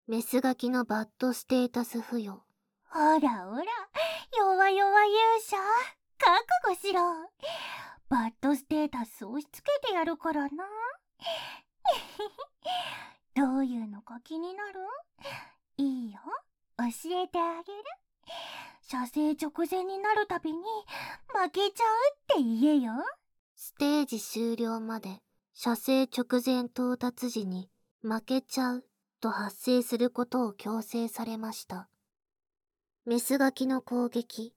メスガキのバッドステータス付与。 ほらほら、弱々勇者、覚悟しろ。バッドステータス押し付けてやるからな。どういうのか気になる？いいよ、教えてあげる。射精直前になるたびに負けちゃうって言えよ。 ステージ終了まで射精直前到達時に負けちゃうと発生することを強制されました。メスガキの攻撃。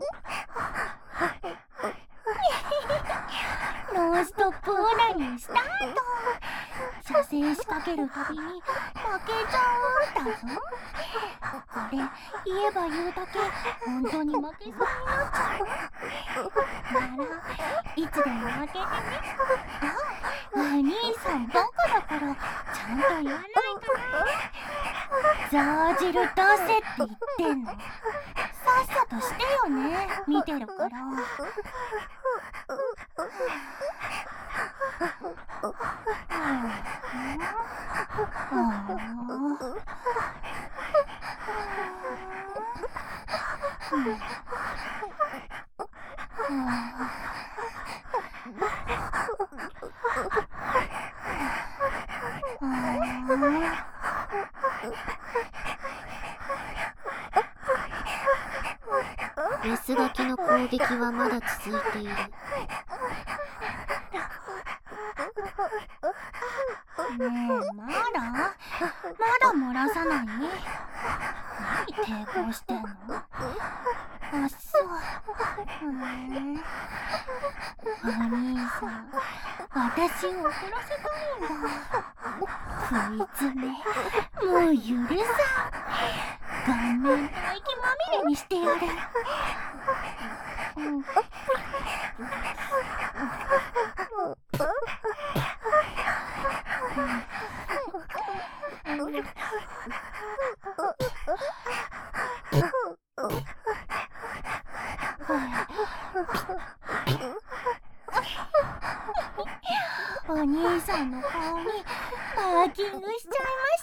ノンストップオナニースタート。射精しかけるたびに負けちゃうんだぞ。これ言えば言うだけ本当に負けそうになっちゃう。ならいつでも負けてね。お兄さんバカだからちゃんと言わないとね。ザージル出せって言ってんの。さっさとしてよね、見てるから。 メスガキの攻撃はまだ続いている。 ねえ、まだ漏らさない？何抵抗してんの？あっそう。お兄さん、私を怒らせたいんだ。食いつめ、もう許さん。顔面唾液まみれにしてやる。お兄さんの顔にパーキングしちゃいました。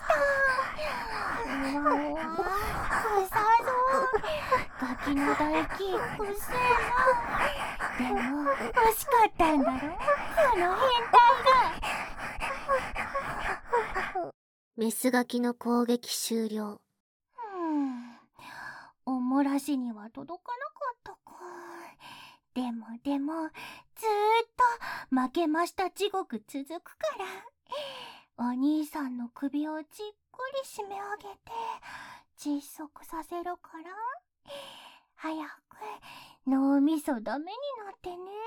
うわうわ、臭そう。ガキの唾液うっせえな。でも欲しかったんだろ、その変態が。 メスガキの攻撃終了。 おもらしには届かなかったか。でもずーっと負けました地獄続くから、お兄さんの首をじっくり締め上げて窒息させるから、早く脳みそダメになってね。